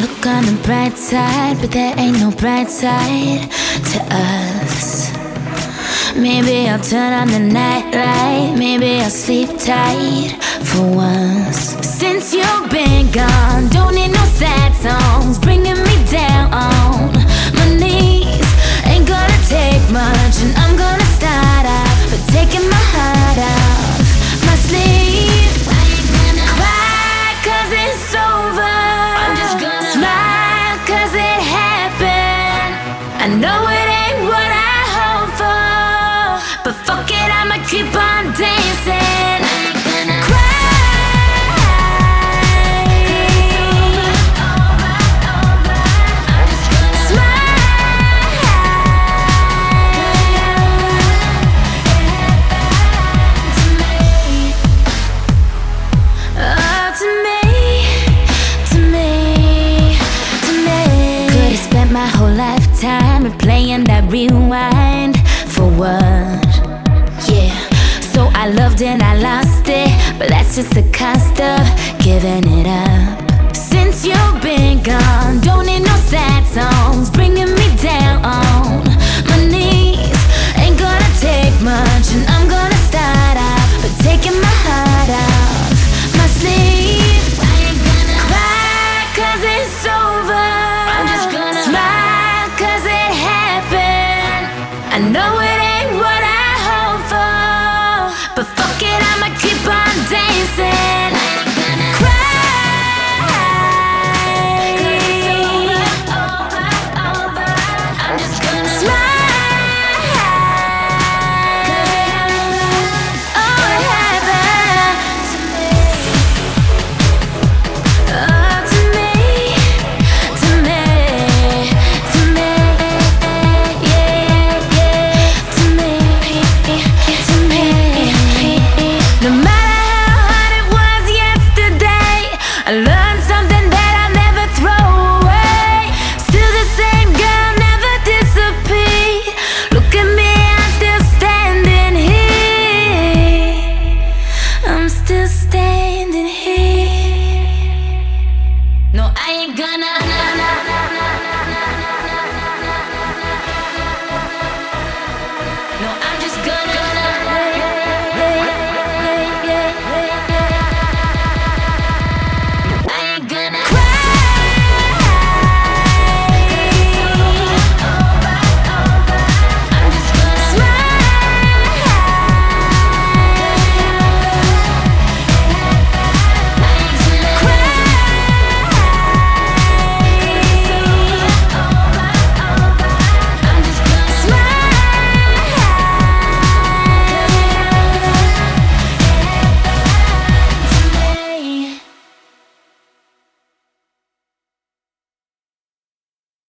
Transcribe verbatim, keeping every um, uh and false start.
look on the bright side, but there ain't no bright side to us. Maybe I'll turn on the nightlight, maybe I'll sleep tight for once. Since you've been gone, don't need no sad songs bringing me down on my knees. Ain't gonna take much, and I'm gonna start off by taking my heart off my sleeve. I ain't gonna cry cause it's over, I'm just gonna smile cause it happened. I know it ain't what I hoped for, but fuck it, I'ma keep on dancing. I ain't gonna cry. Time replaying that rewind for what? Yeah, so I loved and I lost it, but that's just the cost of giving it up. Since you've been gone, don't need no sad songs bringing me down on my knees. Ain't gonna take much, and I'm gonna start off by taking my heart off my sleeve. I ain't gonna cry cause it's over, I'm just gonna smile cause it happened. I know it ain't what I hoped for, but fuck it, I'ma keep on dancing. I ain't gonna cry cause it's over, over, over. I'm just gonna smile cause it happened. Oh, it happened to me. Oh, to me, to me. No matter how hard it was yesterday, I learned something that I'll never throw away. Still the same girl, never disappear. Look at me, I'm still standing here. I'm still standing here. No, I ain't gonna